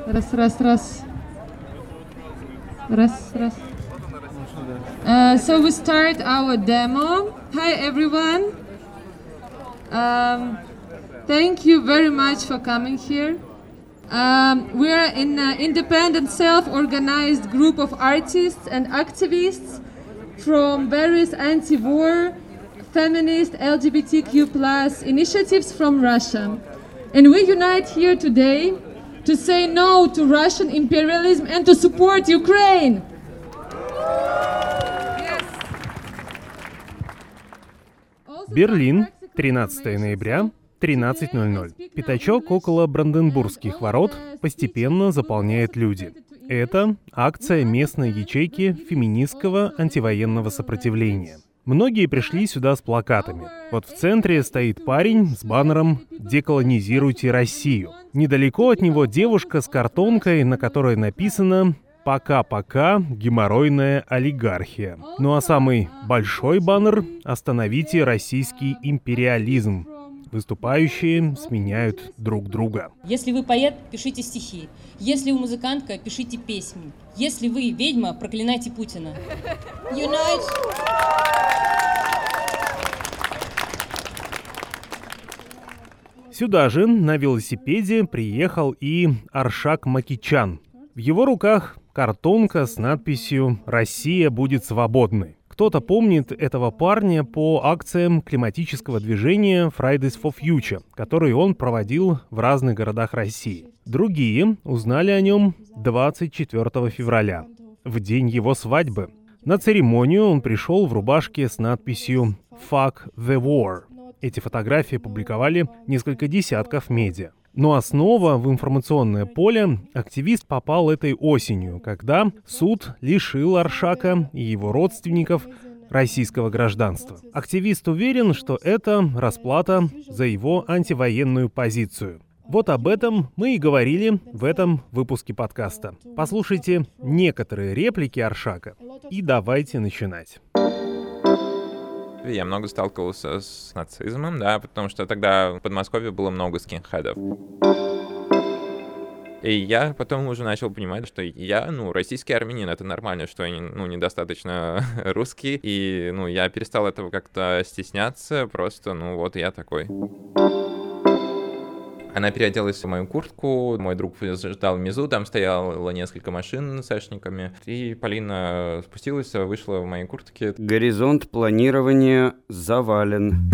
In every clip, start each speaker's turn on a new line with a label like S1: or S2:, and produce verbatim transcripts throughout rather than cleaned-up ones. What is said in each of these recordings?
S1: Раз, раз, раз. Раз, раз. Uh, so we start our demo. Hi everyone. Um, thank you very much for coming here. Um, we are an uh, independent, self-organized group of artists and activists from various anti-war, feminist, L G B T Q plus initiatives from Russia. And we unite here today to say no to Russian imperialism and to support Ukraine.
S2: Берлин, тринадцатого ноября, тринадцать ноль ноль. Пятачок около Бранденбургских ворот постепенно заполняет люди. Это акция местной ячейки феминистского антивоенного сопротивления. Многие пришли сюда с плакатами. Вот в центре стоит парень с баннером «Деколонизируйте Россию». Недалеко от него девушка с картонкой, на которой написано «Пока-пока, геморройная олигархия». Ну а самый большой баннер «Остановите российский империализм». Выступающие сменяют друг друга.
S3: Если вы поэт, пишите стихи. Если вы музыкантка, пишите песни. Если вы ведьма, проклинайте Путина. Unite!
S2: Сюда же на велосипеде приехал и Аршак Макичан. В его руках картонка с надписью «Россия будет свободной». Кто-то помнит этого парня по акциям климатического движения Fridays for Future, которые он проводил в разных городах России. Другие узнали о нем двадцать четвёртого февраля, в день его свадьбы. На церемонию он пришел в рубашке с надписью «Fuck the war». Эти фотографии публиковали несколько десятков медиа. Ну а снова в информационное поле активист попал этой осенью, когда суд лишил Аршака и его родственников российского гражданства. Активист уверен, что это расплата за его антивоенную позицию. Вот об этом мы и говорили в этом выпуске подкаста. Послушайте некоторые реплики Аршака и давайте начинать.
S4: Я много сталкивался с нацизмом, да, потому что тогда в Подмосковье было много скинхедов. И я потом уже начал понимать, что я, ну, российский армянин, это нормально, что я, ну, недостаточно русский, и, ну, я перестал этого как-то стесняться, просто, ну, вот я такой. Она переоделась в мою куртку, мой друг ждал внизу, там стояло несколько машин с эшниками, и Полина спустилась, вышла в моей куртке.
S5: Горизонт планирования завален.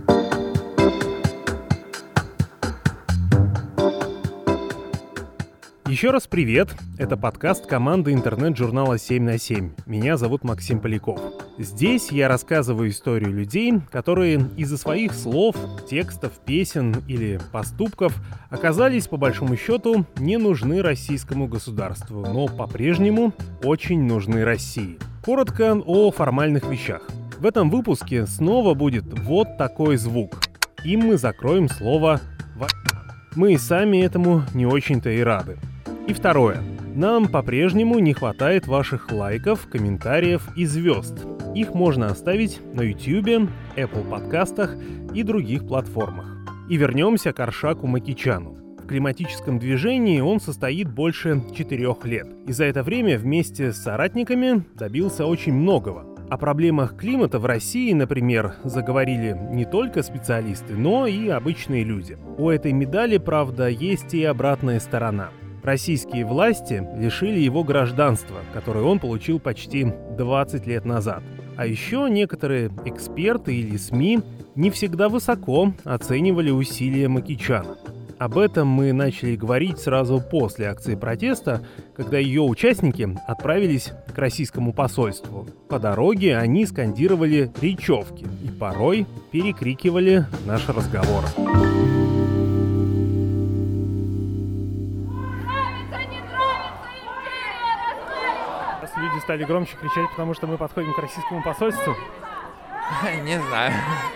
S2: Еще раз привет, это подкаст команды интернет-журнала семь на семь. Меня зовут Максим Поляков. Здесь я рассказываю историю людей, которые из-за своих слов, текстов, песен или поступков оказались, по большому счету, не нужны российскому государству, но по-прежнему очень нужны России. Коротко о формальных вещах. В этом выпуске снова будет вот такой звук. Им мы закроем слово «война». Мы и сами этому не очень-то и рады. И второе. Нам по-прежнему не хватает ваших лайков, комментариев и звезд. Их можно оставить на YouTube, Apple подкастах и других платформах. И вернемся к Аршаку Макичану. В климатическом движении он состоит больше четырех лет. И за это время вместе с соратниками добился очень многого. О проблемах климата в России, например, заговорили не только специалисты, но и обычные люди. У этой медали, правда, есть и обратная сторона. Российские власти лишили его гражданства, которое он получил почти двадцать лет назад. А еще некоторые эксперты или СМИ не всегда высоко оценивали усилия Макичана. Об этом мы начали говорить сразу после акции протеста, когда ее участники отправились к российскому посольству. По дороге они скандировали речевки и порой перекрикивали наш разговор. Люди стали громче кричать, потому что мы подходим к российскому посольству?
S4: Не знаю.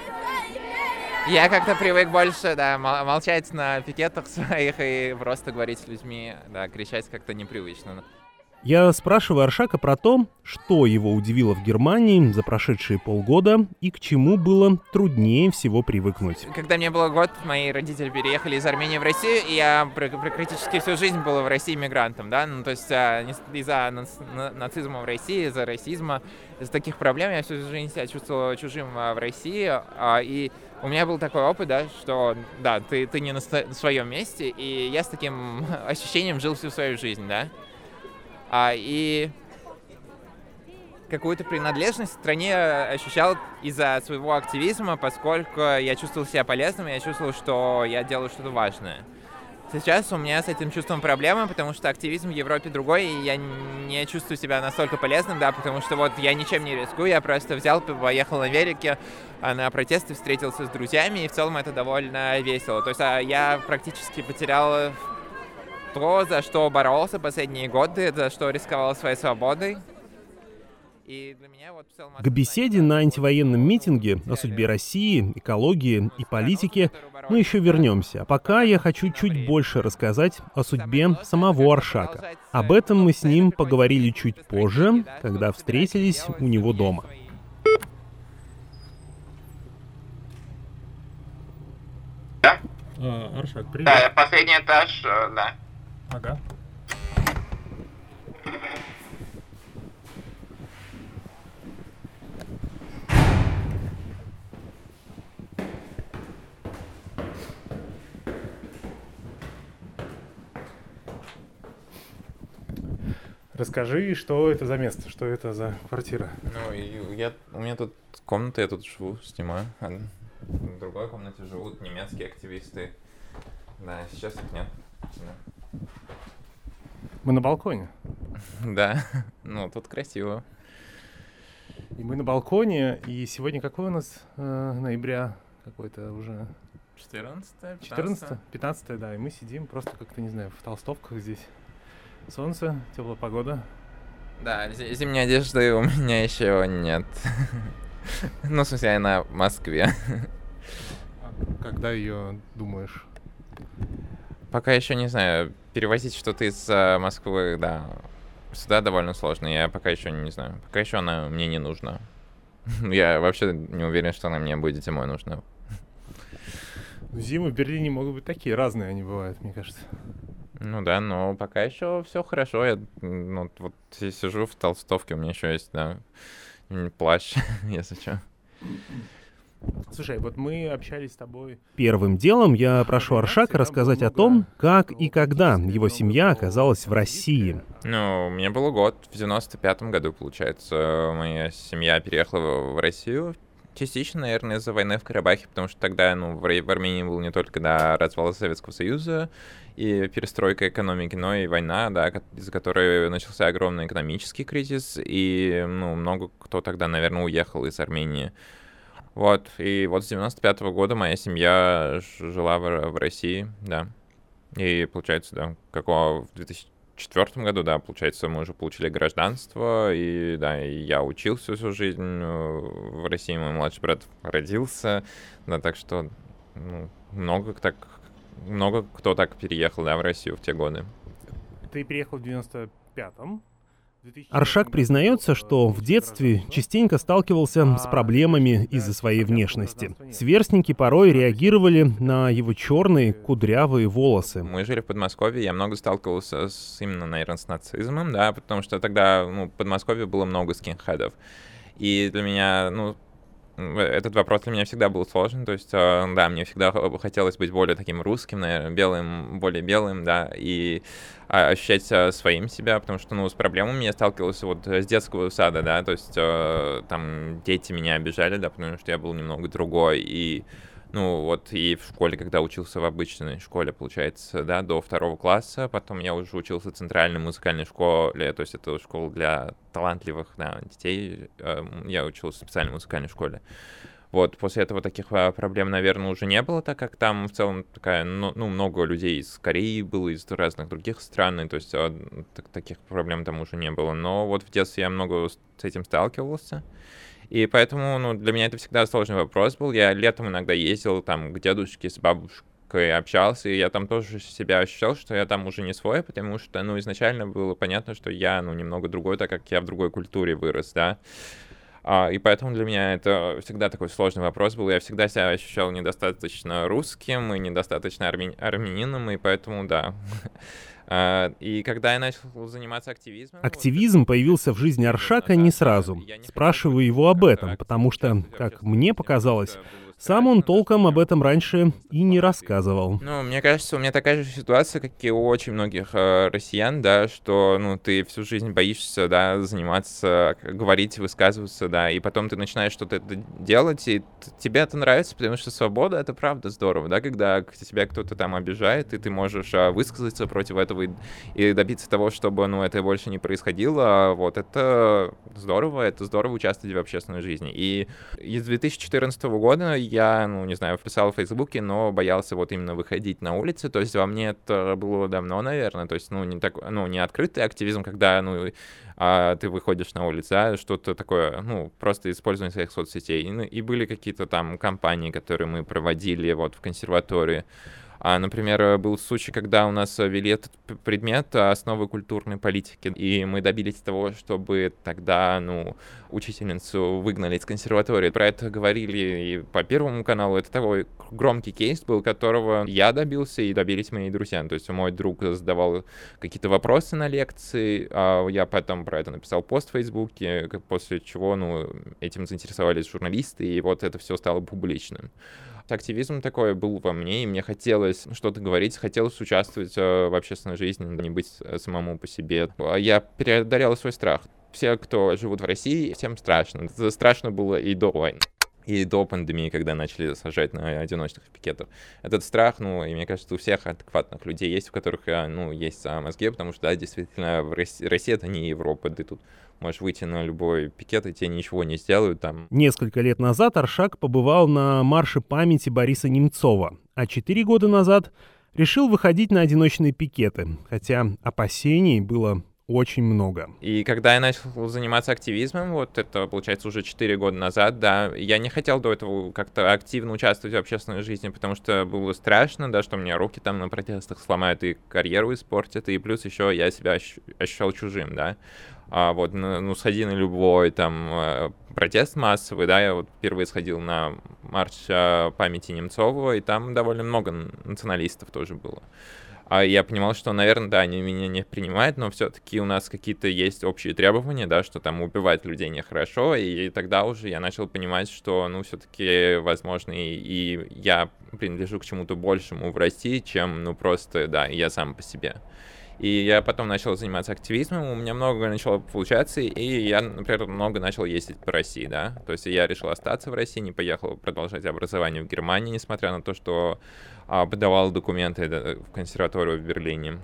S4: Я как-то привык больше, да, молчать на пикетах своих и просто говорить с людьми, да, кричать как-то непривычно.
S2: Я спрашиваю Аршака про то, что его удивило в Германии за прошедшие полгода и к чему было труднее всего привыкнуть.
S4: Когда мне было год, мои родители переехали из Армении в Россию, и я практически всю жизнь был в России мигрантом, да, ну то есть из-за нацизма в России, из-за расизма, из-за таких проблем я всю жизнь себя чувствовал чужим в России, и у меня был такой опыт, да, что, да, ты, ты не на своем месте, и я с таким ощущением жил всю свою жизнь, да. А, и какую-то принадлежность к стране ощущал из-за своего активизма, поскольку я чувствовал себя полезным, я чувствовал, что я делаю что-то важное. Сейчас у меня с этим чувством проблемы, потому что активизм в Европе другой, и я не чувствую себя настолько полезным, да, потому что вот я ничем не рискую, я просто взял, поехал в Америке на протесты, встретился с друзьями, и в целом это довольно весело. То есть я практически потерял то, за что боролся последние годы, за что рисковал своей свободой. И для меня вот в целом...
S2: К беседе на антивоенном митинге о судьбе России, экологии и политике мы еще вернемся. А пока я хочу чуть больше рассказать о судьбе самого Аршака. Об этом мы с ним поговорили чуть позже, когда встретились у него дома.
S4: Да?
S2: А, Аршак, привет.
S4: Да, последний этаж, да.
S2: Ага. Расскажи, что это за место, что это за квартира?
S4: Ну, я, у меня тут комната, я тут живу, снимаю. В другой комнате живут немецкие активисты. Да, сейчас их нет.
S2: Мы на балконе.
S4: Да, ну тут красиво.
S2: И мы на балконе, и сегодня какой у нас э, ноября? Какой-то уже...
S4: четырнадцатое,
S2: четырнадцатое, пятнадцатое, да, и мы сидим просто как-то, не знаю, в толстовках здесь. Солнце, теплая погода.
S4: Да, зимней одежды у меня еще нет. Ну, в смысле, она в Москве.
S2: А когда ее думаешь?
S4: Пока еще не знаю. Перевозить что-то из uh, Москвы, да, сюда довольно сложно. Я пока еще не знаю. Пока еще она мне не нужна. Я вообще не уверен, что она мне будет зимой нужна.
S2: Зимы в Берлине могут быть такие, разные они бывают, мне кажется.
S4: Ну да, но пока еще все хорошо. Я ну, вот сижу в толстовке, у меня еще есть, да, плащ, если что.
S2: Слушай, вот мы общались с тобой. Первым делом я прошу Аршака рассказать о том, как и когда его семья оказалась в России.
S4: Ну, мне было год, в девяносто пятом году, получается, моя семья переехала в Россию. Частично, наверное, из-за войны в Карабахе, потому что тогда, ну, в Армении был не только, да, развал Советского Союза и перестройка экономики, но и война, да, из-за которой начался огромный экономический кризис, и, ну, много кто тогда, наверное, уехал из Армении. Вот, и вот с девяносто пятого года моя семья жила в, в России, да, и, получается, да, какого в две тысячи четвёртом году, да, получается, мы уже получили гражданство, и, да, и я учился всю жизнь в России, мой младший брат родился, да, так что, ну, много так, много кто так переехал, да, в Россию в те годы.
S2: Ты переехал в девяносто пятом. Аршак признается, что в детстве частенько сталкивался с проблемами из-за своей внешности. Сверстники порой реагировали на его черные кудрявые волосы.
S4: Мы жили в Подмосковье, я много сталкивался с, именно, наверное, с нацизмом, да, потому что тогда, ну, в Подмосковье было много скинхедов. И для меня, ну, этот вопрос для меня всегда был сложен, то есть, да, мне всегда хотелось быть более таким русским, наверное, белым, более белым, да, и ощущать своим себя, потому что, ну, с проблемами я сталкивался вот с детского сада, да, то есть там дети меня обижали, да, потому что я был немного другой, и, ну, вот и в школе, когда учился в обычной школе, получается, да, до второго класса, потом я уже учился в центральной музыкальной школе, то есть это школа для талантливых, да, детей, я учился в специальной музыкальной школе. Вот, после этого таких проблем, наверное, уже не было, так как там в целом такая, ну, ну много людей из Кореи было, из разных других стран, то есть так, таких проблем там уже не было. Но вот в детстве я много с этим сталкивался, и поэтому, ну, для меня это всегда сложный вопрос был. Я летом иногда ездил там к дедушке с бабушкой, музыкой общался, и я там тоже себя ощущал, что я там уже не свой, потому что, ну, изначально было понятно, что я, ну, немного другой, так как я в другой культуре вырос, да. А, и поэтому для меня это всегда такой сложный вопрос был. Я всегда себя ощущал недостаточно русским и недостаточно арми... армянином, и поэтому, да. И когда я начал заниматься активизмом...
S2: Активизм появился в жизни Аршака не сразу. Спрашиваю его об этом, потому что, как мне показалось, сам он толком об этом раньше и не рассказывал.
S4: Ну, мне кажется, у меня такая же ситуация, как и у очень многих э, россиян, да, что, ну, ты всю жизнь боишься, да, заниматься, говорить, высказываться, да, и потом ты начинаешь что-то делать, и тебе это нравится, потому что свобода — это правда здорово, да, когда тебя кто-то там обижает, и ты можешь э, высказаться против этого и, и добиться того, чтобы, ну, это больше не происходило, вот, это здорово, это здорово участвовать в общественной жизни. И с две тысячи четырнадцатого года я, ну, не знаю, писал в Фейсбуке, но боялся вот именно выходить на улицы, то есть во мне это было давно, наверное, то есть, ну, не так, ну, не открытый активизм, когда, ну, а, ты выходишь на улицу, а что-то такое, ну, просто использование своих соцсетей. И, ну, и были какие-то там кампании, которые мы проводили вот в консерватории. А, например, был случай, когда у нас ввели этот предмет «Основы культурной политики», и мы добились того, чтобы тогда, ну, учительницу выгнали из консерватории. Про это говорили и по Первому каналу. Это такой громкий кейс был, которого я добился, и добились мои друзья. То есть мой друг задавал какие-то вопросы на лекции, а я потом про это написал пост в Фейсбуке, после чего, ну, этим заинтересовались журналисты, и вот это все стало публичным. Активизм такой был во мне, и мне хотелось что-то говорить, хотелось участвовать в общественной жизни, не быть самому по себе. Я преодолел свой страх. Все, кто живут в России, всем страшно. Это страшно было и до войны, и до пандемии, когда начали сажать на одиночных пикетов. Этот страх, ну, и мне кажется, у всех адекватных людей есть, у которых, ну, есть мозги, потому что, да, действительно, в России, Россия — это не Европа, ты тут можешь выйти на любой пикет, и тебе ничего не сделают там.
S2: Несколько лет назад Аршак побывал на марше памяти Бориса Немцова, а четыре года назад решил выходить на одиночные пикеты, хотя опасений было очень много.
S4: И когда я начал заниматься активизмом, вот это, получается, уже четыре года назад, да, я не хотел до этого как-то активно участвовать в общественной жизни, потому что было страшно, да, что мне руки там на протестах сломают и карьеру испортят, и плюс еще я себя ощущал чужим, да. А вот, ну, сходи на любой там протест массовый, да, я вот впервые сходил на марш памяти Немцова, и там довольно много националистов тоже было. А я понимал, что, наверное, да, они меня не принимают, но все-таки у нас какие-то есть общие требования, да, что там убивать людей нехорошо, и тогда уже я начал понимать, что, ну, все-таки, возможно, и, и я принадлежу к чему-то большему в России, чем, ну, просто, да, я сам по себе. И я потом начал заниматься активизмом, у меня много начало получаться, и я, например, много начал ездить по России, да. То есть я решил остаться в России, не поехал продолжать образование в Германии, несмотря на то, что а, подавал документы в консерваторию в Берлине.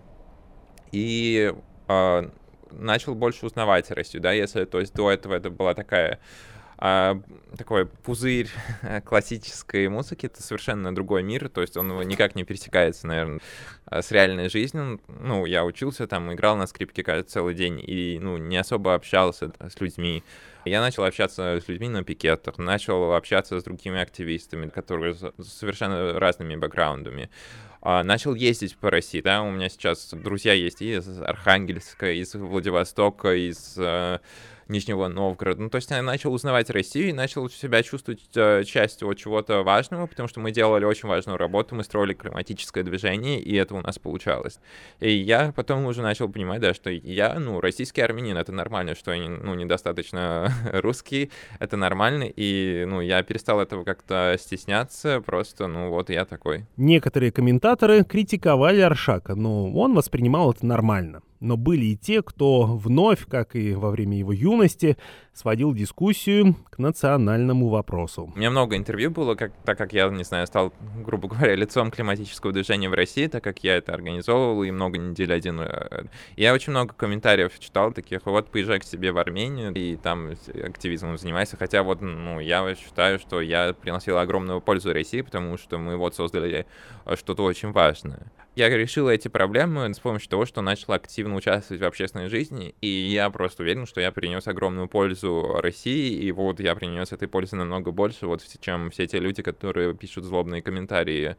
S4: И а, начал больше узнавать Россию, да, если, то есть до этого это была такая... А, такой пузырь классической музыки — это совершенно другой мир, то есть он никак не пересекается, наверное, с реальной жизнью. Ну, я учился там, играл на скрипке, кажется, целый день и, ну, не особо общался с людьми. Я начал общаться с людьми на пикетах, начал общаться с другими активистами, которые с совершенно разными бэкграундами. Начал ездить по России, да, у меня сейчас друзья есть и из Архангельска, из Владивостока, из Нижнего Новгорода. Ну, то есть я начал узнавать Россию и начал себя чувствовать э, частью чего-то важного, потому что мы делали очень важную работу, мы строили климатическое движение, и это у нас получалось. И я потом уже начал понимать, да, что я, ну, российский армянин, это нормально, что я, ну, недостаточно русский, это нормально, и, ну, я перестал этого как-то стесняться, просто, ну, вот я такой.
S2: Некоторые комментаторы критиковали Аршака, но он воспринимал это нормально. Но были и те, кто вновь, как и во время его юности, сводил дискуссию к национальному вопросу.
S4: У меня много интервью было, как, так как я, не знаю, стал, грубо говоря, лицом климатического движения в России, так как я это организовывал и много недель один. Я очень много комментариев читал таких: вот поезжай к себе в Армению и там активизмом занимайся. Хотя вот, ну, я считаю, что я приносил огромную пользу России, потому что мы вот создали что-то очень важное. Я решил эти проблемы с помощью того, что начал активно участвовать в общественной жизни, и я просто уверен, что я принес огромную пользу России, и вот я принес этой пользы намного больше, вот, чем все те люди, которые пишут злобные комментарии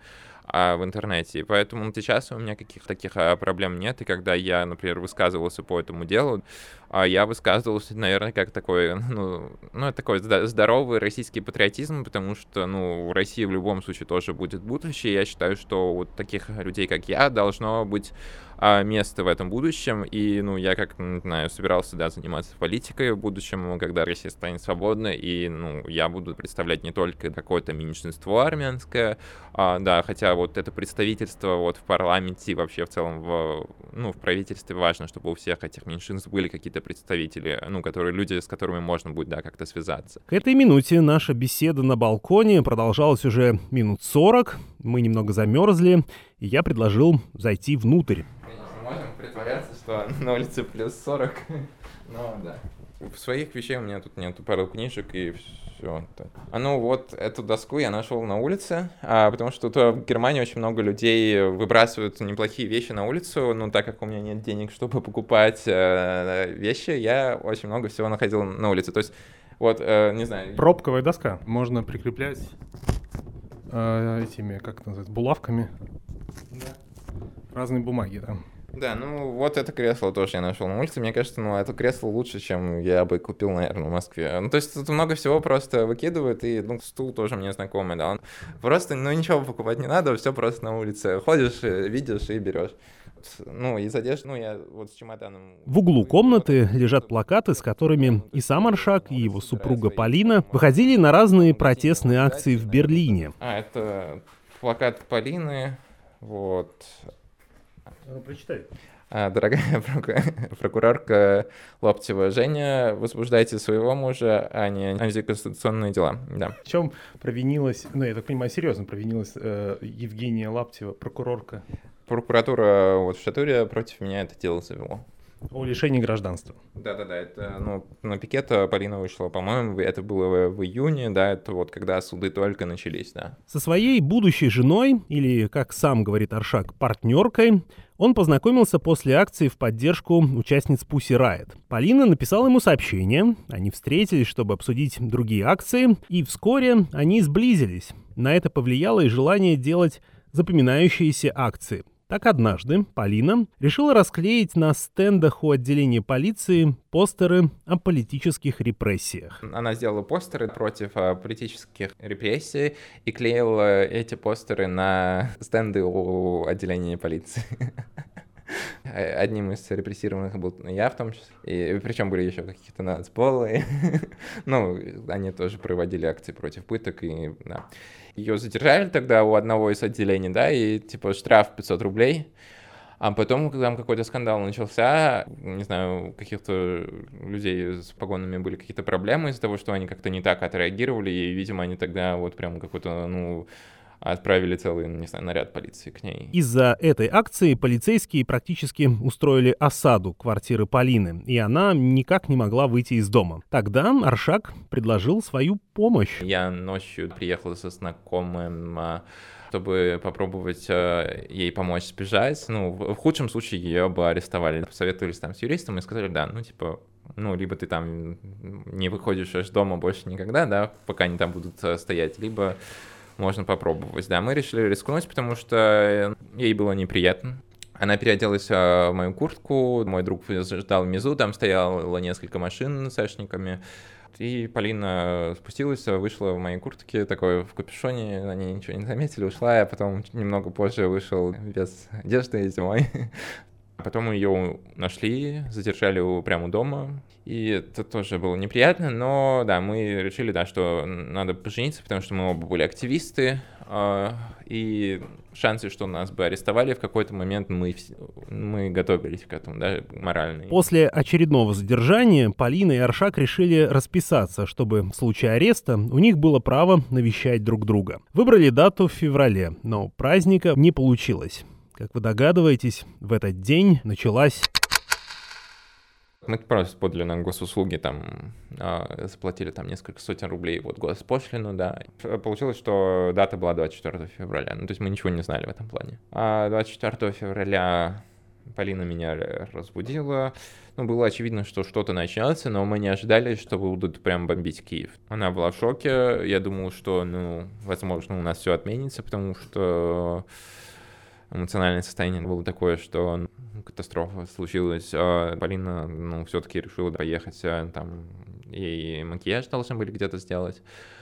S4: а, в интернете. И поэтому сейчас у меня каких-то таких а, проблем нет. И когда я, например, высказывался по этому делу, а, я высказывался, наверное, как такой, ну, ну такой здоровый российский патриотизм, потому что, ну, в России в любом случае тоже будет будущее. Я считаю, что вот таких людей, как я, должно быть а, место в этом будущем. И, ну, я, как, не знаю, собирался, да, заниматься политикой в будущем, когда Россия станет свободной, и, ну, я буду представлять не только какое-то меньшинство армянское, а, да, хотя вот это представительство вот в парламенте и вообще в целом в, ну, в правительстве важно, чтобы у всех этих меньшинств были какие-то представители, ну, которые, люди, с которыми можно будет, да, как-то связаться.
S2: К этой минуте наша беседа на балконе продолжалась уже минут сорок, мы немного замерзли, и я предложил зайти внутрь.
S4: Можем притворяться, что на улице плюс сорок, но да. В своих вещей у меня тут нету пару книжек и все. А ну вот эту доску я нашел на улице, а, потому что тут в Германии очень много людей выбрасывают неплохие вещи на улицу, но так как у меня нет денег, чтобы покупать э, вещи, я очень много всего находил на улице. То есть вот, э, не знаю...
S2: Пробковая доска. Можно прикреплять э, этими, как это называется, булавками. Да. Разные бумаги, да.
S4: Да, ну вот это кресло тоже я нашел на улице. Мне кажется, ну это кресло лучше, чем я бы купил, наверное, в Москве. Ну то есть тут много всего просто выкидывают, и ну стул тоже мне знакомый, да. Он просто, ну ничего покупать не надо, все просто на улице. Ходишь, видишь и берешь. Ну, из одежды, ну, я вот с чемоданом...
S2: В углу комнаты лежат плакаты, с которыми и сам Аршак, и его супруга Полина выходили на разные протестные акции в Берлине.
S4: А, это плакат Полины, вот...
S2: Ну, прочитай.
S4: А, дорогая прокурорка Лаптева Женя, возбуждайте своего мужа, а не антиконституционные дела. Да.
S2: В чем провинилась, ну, я так понимаю, серьезно провинилась э, Евгения Лаптева, прокурорка?
S4: Прокуратура вот в Шатуре против меня это дело завело.
S2: О лишении гражданства.
S4: Да-да-да, это, ну, на пикет Полина вышла, по-моему, это было в июне, да, это вот когда суды только начались, да.
S2: Со своей будущей женой, или, как сам говорит Аршак, партнеркой, он познакомился после акции в поддержку участниц Pussy Riot. Полина написала ему сообщение, они встретились, чтобы обсудить другие акции, и вскоре они сблизились. На это повлияло и желание делать запоминающиеся акции. Так однажды Полина решила расклеить на стендах у отделения полиции постеры о политических репрессиях.
S4: Она сделала постеры против а, политических репрессий и клеила эти постеры на стенды у отделения полиции. Одним из репрессированных был я в том числе, и причем были еще какие-то нацполы. Ну, они тоже проводили акции против пыток, и да. Ее задержали тогда у одного из отделений, да, и типа штраф пятьсот рублей. А потом, когда там какой-то скандал начался, не знаю, у каких-то людей с погонами были какие-то проблемы из-за того, что они как-то не так отреагировали, и, видимо, они тогда вот прям какой-то, ну, отправили целый, не знаю, наряд полиции к ней.
S2: Из-за этой акции полицейские практически устроили осаду квартиры Полины, и она никак не могла выйти из дома. Тогда Аршак предложил свою помощь.
S4: Я ночью приехал со знакомым, чтобы попробовать ей помочь сбежать. Ну, в худшем случае ее бы арестовали. Посоветовались там с юристом и сказали, да, ну, типа, ну, либо ты там не выходишь из дома больше никогда, да, пока они там будут стоять, либо... можно попробовать. Да, мы решили рискнуть, потому что ей было неприятно. Она переоделась в мою куртку, мой друг ждал внизу, там стояло несколько машин с эшниками. И Полина спустилась, вышла в моей куртке, такой в капюшоне, они ничего не заметили, ушла, я потом немного позже вышел без одежды зимой. Потом ее нашли, задержали прямо у дома, и это тоже было неприятно, но да, мы решили, да, что надо пожениться, потому что мы оба были активисты, и шансы, что нас бы арестовали в какой-то момент, мы, мы готовились к этому, да, морально.
S2: После очередного задержания Полина и Аршак решили расписаться, чтобы в случае ареста у них было право навещать друг друга. Выбрали дату в феврале, но праздника не получилось. Как вы догадываетесь, в этот день началась...
S4: Мы просто подали на госуслуги, там, э, заплатили там несколько сотен рублей, вот, госпошлину, да. Получилось, что дата была двадцать четвёртого февраля, ну, то есть мы ничего не знали в этом плане. А двадцать четвёртого февраля Полина меня разбудила. Ну, было очевидно, что что-то начнется, но мы не ожидали, что будут прям бомбить Киев. Она была в шоке. Я думал, что, ну, возможно, у нас все отменится, потому что эмоциональное состояние было такое, что катастрофа случилась. А Полина, ну, все-таки решила поехать, там, ей макияж должны были где-то сделать.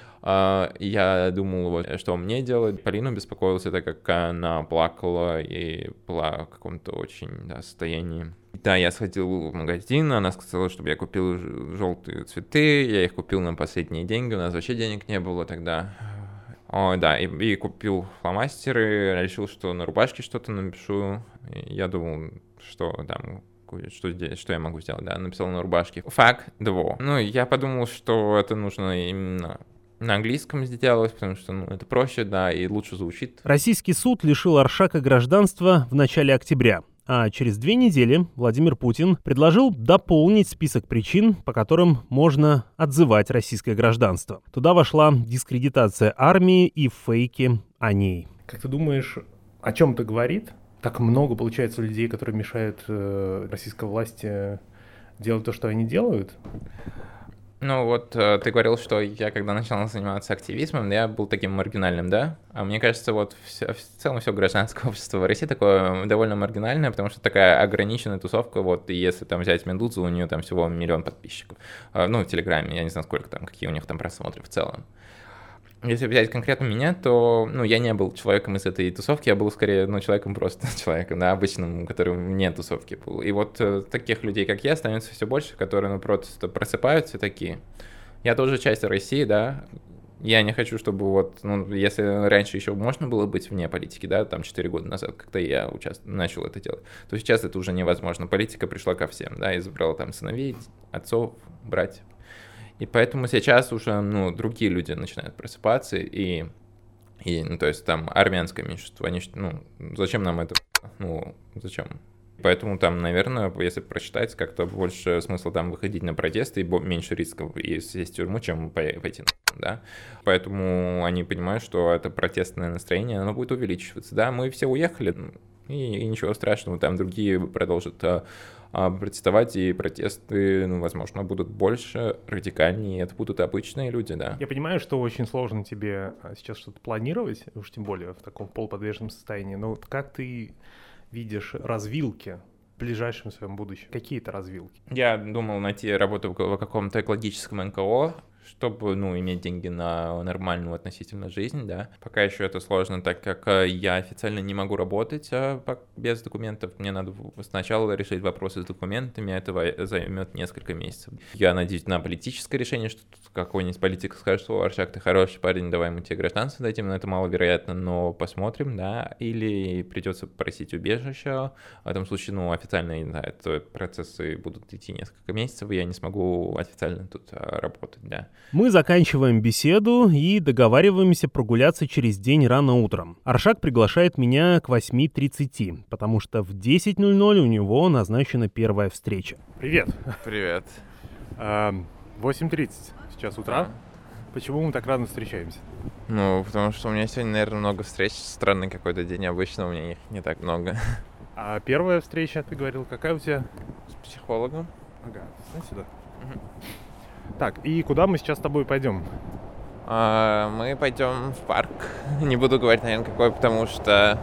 S4: Я думал, вот, что мне делать. Полина беспокоилась, так как она плакала и была в каком-то очень, да, состоянии. Да, я сходил в магазин, она сказала, чтобы я купил желтые цветы, я их купил на последние деньги, у нас вообще денег не было тогда. О, да, и, и купил фломастеры, решил, что на рубашке что-то напишу. И я думал, что там... Что, здесь, что я могу сделать, да, написал на рубашке «Fuck the war». Ну, я подумал, что это нужно именно на английском сделать, потому что, ну, это проще, да, и лучше звучит.
S2: Российский суд лишил Аршака гражданства в начале октября. А через две недели Владимир Путин предложил дополнить список причин, по которым можно отзывать российское гражданство. Туда вошла дискредитация армии и фейки о ней. Как ты думаешь, о чем это говорит? Так много, получается, людей, которые мешают э, российской власти делать то, что они делают?
S4: Ну вот ты говорил, что я, когда начал заниматься активизмом, я был таким маргинальным, да? А мне кажется, вот все, в целом все гражданское общество в России такое довольно маргинальное, потому что такая ограниченная тусовка, вот, и если там взять Медузу, у нее там всего миллион подписчиков. Ну, в Телеграме, я не знаю, сколько там, какие у них там просмотры в целом. Если взять конкретно меня, то, ну, я не был человеком из этой тусовки, я был скорее, ну, человеком просто, человеком, да, обычным, который вне тусовки был. И вот э, таких людей, как я, становится все больше, которые, ну, просто просыпаются такие. Я тоже часть России, да, я не хочу, чтобы вот, ну, если раньше еще можно было быть вне политики, да, там четыре года назад, когда я участв... начал это делать, то сейчас это уже невозможно. Политика пришла ко всем, да, и забрала там сыновей, отцов, братьев. И поэтому сейчас уже, ну, другие люди начинают просыпаться, и, и ну, то есть там армянское меньшинство, они, ну, зачем нам это, ну, зачем? Поэтому там, наверное, если прочитать, как-то больше смысла там выходить на протесты и меньше рисков и сесть в тюрьму, чем пойти на, да. Поэтому они понимают, что это протестное настроение, оно будет увеличиваться, да. Мы все уехали, и, и ничего страшного, там другие продолжат а, а, протестовать, и протесты, ну, возможно, будут больше, радикальнее, это будут обычные люди, да.
S2: Я понимаю, что очень сложно тебе сейчас что-то планировать, уж тем более в таком полуподвижном состоянии, но вот как ты видишь развилки в ближайшем своем будущем? Какие это развилки?
S4: Я думал найти работу в каком-то экологическом эн ка о, чтобы, ну, иметь деньги на нормальную относительно жизнь, да. Пока еще это сложно, так как я официально не могу работать без документов. Мне надо сначала решить вопросы с документами, этого займет несколько месяцев. Я надеюсь на политическое решение, что какой-нибудь политик скажет, что Аршак, ты хороший парень, давай мы тебе гражданство дадим, но это маловероятно, но посмотрим, да. Или придется просить убежище. В этом случае, ну, официально, да, это процессы будут идти несколько месяцев, и я не смогу официально тут работать, да.
S2: Мы заканчиваем беседу и договариваемся прогуляться через день рано утром. Аршак приглашает меня к восемь тридцать, потому что в десять ноль ноль у него назначена первая встреча. Привет.
S4: Привет.
S2: восемь тридцать сейчас утра. Почему мы так рано встречаемся?
S4: Ну, потому что у меня сегодня, наверное, много встреч. Странный какой-то день, обычно у меня их не так много.
S2: А первая встреча, ты говорил, какая у тебя?
S4: С психологом.
S2: Ага, дай сюда. Угу. Так, и куда мы сейчас с тобой пойдем?
S4: А, мы пойдем в парк. Не буду говорить, наверное, какой, потому что...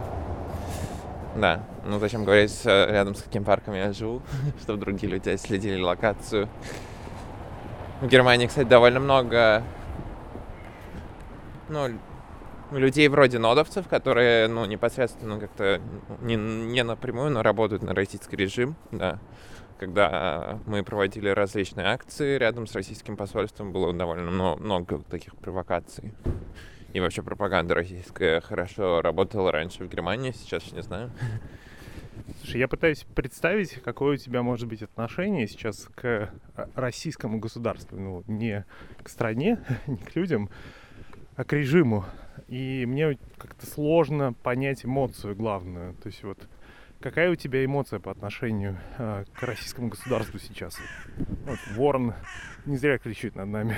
S4: Да, ну зачем говорить рядом с каким парком я живу, чтобы другие люди следили локацию. В Германии, кстати, довольно много... Ну, людей вроде нодовцев, которые, ну, непосредственно как-то не, не напрямую, но работают на российский режим, да. Когда мы проводили различные акции рядом с российским посольством, было довольно много, много таких провокаций. И вообще пропаганда российская хорошо работала раньше в Германии, сейчас не знаю.
S2: Слушай, я пытаюсь представить, какое у тебя может быть отношение сейчас к российскому государству. Ну, не к стране, не к людям, а к режиму. И мне как-то сложно понять эмоцию главную. То есть вот какая у тебя эмоция по отношению э, к российскому государству сейчас? Вот ворон не зря кричит над нами.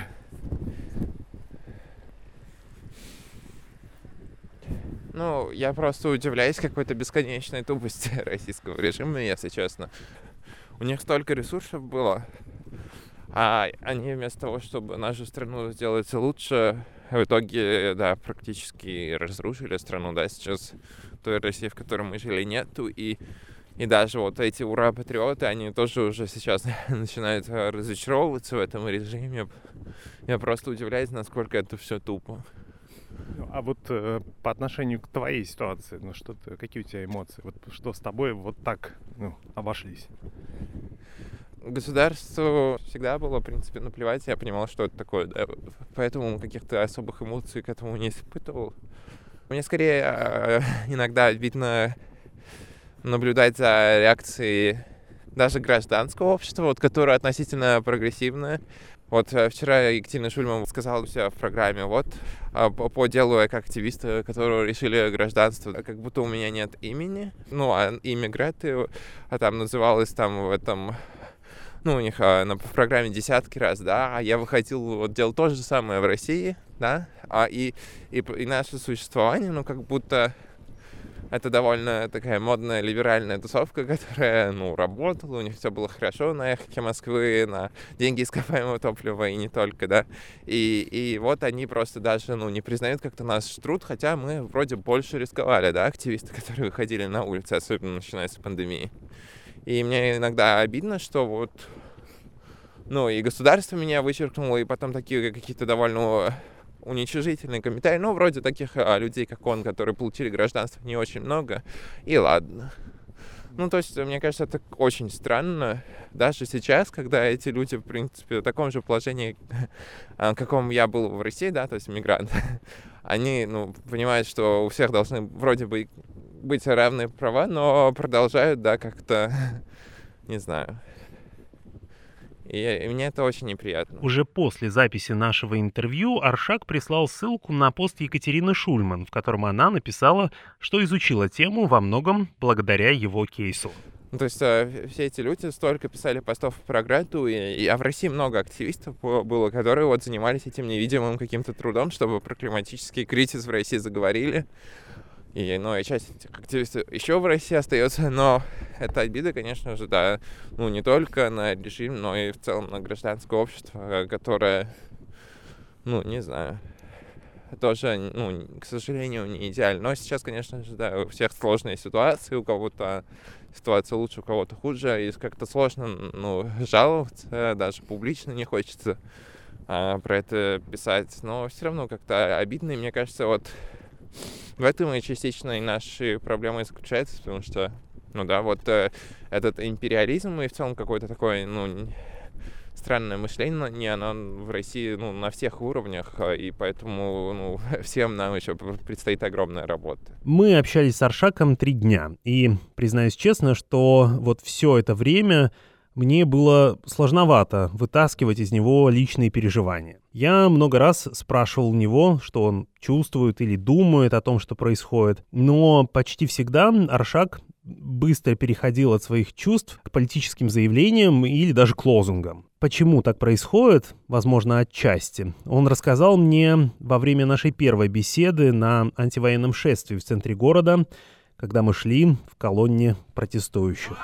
S4: Ну, я просто удивляюсь какой-то бесконечной тупости российского режима, если честно. У них столько ресурсов было, а они вместо того, чтобы нашу страну сделать лучше, в итоге, да, практически разрушили страну, да, сейчас той России, в которой мы жили, нету, и, и даже вот эти ура-патриоты, они тоже уже сейчас начинают разочаровываться в этом режиме. Я просто удивляюсь, насколько это все тупо.
S2: А вот э, по отношению к твоей ситуации, ну что ты, какие у тебя эмоции? Вот что с тобой вот так, ну, обошлись?
S4: Государству всегда было, в принципе, наплевать. Я понимал, что это такое, да, поэтому каких-то особых эмоций к этому не испытывал. Мне скорее э, иногда обидно наблюдать за реакцией даже гражданского общества, вот, которое относительно прогрессивное. Вот вчера Екатерина Шульман сказала у себя в программе, вот, по, по делу экоактивиста, которого решили гражданство, как будто у меня нет имени, ну, а иммигранты, а там называлось там в этом, ну, у них на, в программе десятки раз, да, а я выходил, вот, делал то же самое в России, да, а и, и, и наше существование, ну, как будто... Это довольно такая модная либеральная тусовка, которая, ну, работала, у них все было хорошо на эхе Москвы, на деньги ископаемого топлива и не только, да. И, и вот они просто даже, ну, не признают как-то наш труд, хотя мы вроде больше рисковали, да, активисты, которые выходили на улицы, особенно начиная с пандемии. И мне иногда обидно, что вот, ну, и государство меня вычеркнуло, и потом такие какие-то довольно... уничижительный комментарий, ну, вроде таких а, людей, как он, которые получили гражданство, не очень много, и ладно. Ну, то есть, мне кажется, это очень странно, даже сейчас, когда эти люди, в принципе, в таком же положении, в каком я был в России, да, то есть мигрант, они, ну, понимают, что у всех должны вроде бы быть равные права, но продолжают, да, как-то, не знаю... И, и мне это очень неприятно.
S2: Уже после записи нашего интервью Аршак прислал ссылку на пост Екатерины Шульман, в котором она написала, что изучила тему во многом благодаря его кейсу.
S4: Ну, то есть э, все эти люди столько писали постов про Грету, и, и, а в России много активистов было, которые вот занимались этим невидимым каким-то трудом, чтобы про климатический кризис в России заговорили. И, ну, и часть этих активистов еще в России остается, но это обида, конечно же, да, ну, не только на режим, но и в целом на гражданское общество, которое, ну, не знаю, тоже, ну, к сожалению, не идеально. Но сейчас, конечно же, да, у всех сложные ситуации, у кого-то ситуация лучше, у кого-то хуже, и как-то сложно, ну, жаловаться, даже публично не хочется а, про это писать, но все равно как-то обидно, и мне кажется, вот в этом и частично и наши проблемы заключаются, потому что, ну да, вот э, этот империализм и в целом какое-то такое, ну, странное мышление, оно в России, ну, на всех уровнях, и поэтому, ну, всем нам еще предстоит огромная работа.
S2: Мы общались с Аршаком три дня, и признаюсь честно, что вот все это время мне было сложновато вытаскивать из него личные переживания. Я много раз спрашивал у него, что он чувствует или думает о том, что происходит, но почти всегда Аршак быстро переходил от своих чувств к политическим заявлениям или даже к лозунгам. Почему так происходит? Возможно, отчасти. Он рассказал мне во время нашей первой беседы на антивоенном шествии в центре города, когда мы шли в колонне протестующих.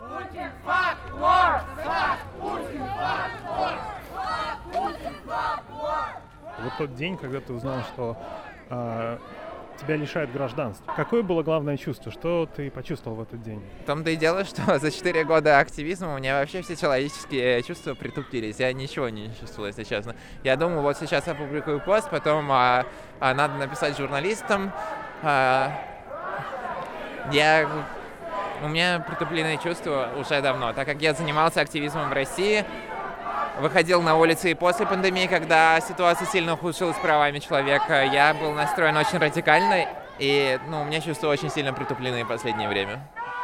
S2: Вот тот день, когда ты узнал, что э, тебя лишают гражданства. Какое было главное чувство? Что ты почувствовал в этот день?
S4: В том-то и дело, что за четыре года активизма у меня вообще все человеческие чувства притупились. Я ничего не чувствовал, если честно. Я думаю, вот сейчас я публикую пост, потом а, а, надо написать журналистам. А, я... У меня притупленные чувства уже давно, так как я занимался активизмом в России, выходил на улицы и после пандемии, когда ситуация сильно ухудшилась с правами человека. Я был настроен очень радикально, и, ну, у меня чувства очень сильно притуплены в последнее время.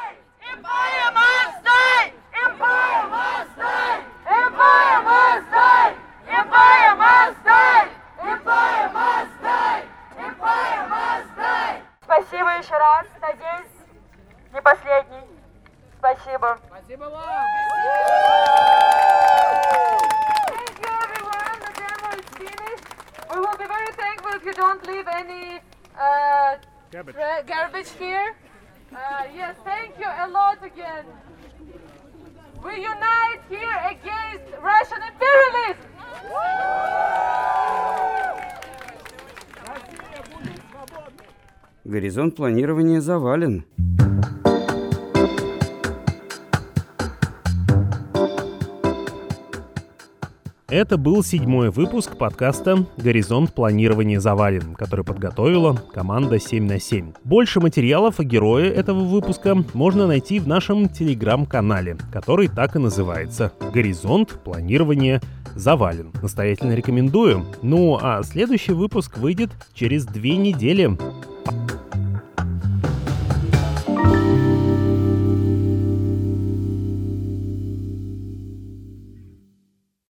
S6: Спасибо еще раз. Надеюсь, не последний. Спасибо. Спасибо вам. Thank you, everyone. The demo is finished. We will be very thankful if you don't leave any uh,
S2: Garbage.
S1: Tra- garbage here. Uh, yes, thank you a lot again. We unite here against Russian imperialism.
S5: Горизонт планирования завален.
S2: Это был седьмой выпуск подкаста «Горизонт планирования завален», который подготовила команда семь на семь. Больше материалов о герое этого выпуска можно найти в нашем телеграм-канале, который так и называется «Горизонт планирования завален». Настоятельно рекомендую. Ну а следующий выпуск выйдет через две недели.